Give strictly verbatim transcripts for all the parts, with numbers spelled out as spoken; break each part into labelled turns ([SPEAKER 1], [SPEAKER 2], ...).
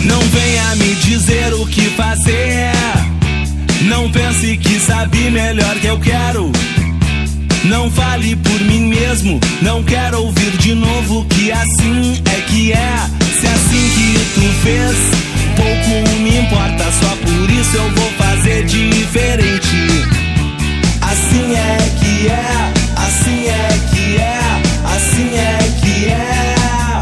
[SPEAKER 1] Não venha me dizer o que fazer. Não pense que sabe melhor que eu quero. Não fale por mim mesmo. Não quero ouvir de novo que assim é que é. Se é assim que tu fez, pouco me importa. Só por isso eu vou fazer diferente. Assim é que é, assim é que é, assim é que é.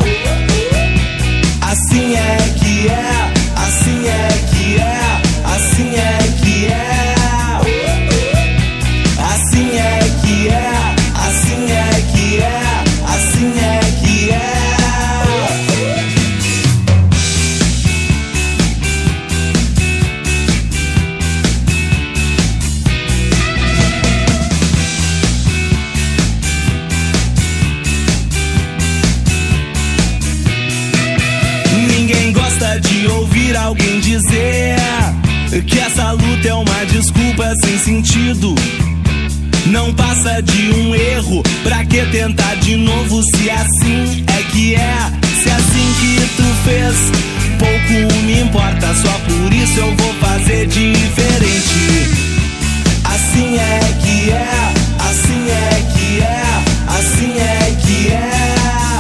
[SPEAKER 1] Assim é que é, assim é que é, assim é que é. Assim é que é, assim é que é, assim é que é. Ninguém gosta de ouvir alguém dizer que essa luta é uma desculpa sem sentido. Não passa de um erro, pra que tentar de novo se assim é que é. Se é assim que tu fez, pouco me importa. Só por isso eu vou fazer diferente. Assim é que é, assim é que é, assim é que é.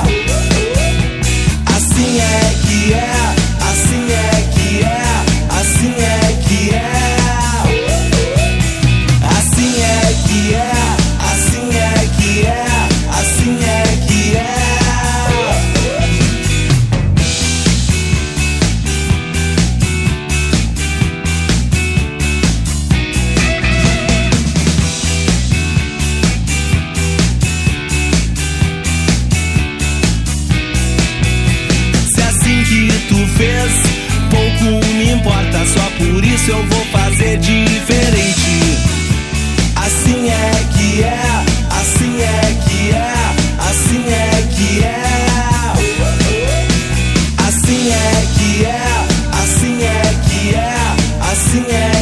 [SPEAKER 1] Assim é que é, assim é que é, assim é que é. Assim é que é, assim é que é, assim é que é. Se é assim que tu fez, pouco me importa. Só por isso eu vou fazer diferente. Assim é que é, assim é que é, assim é que é. Assim é que é, assim é que é, assim é.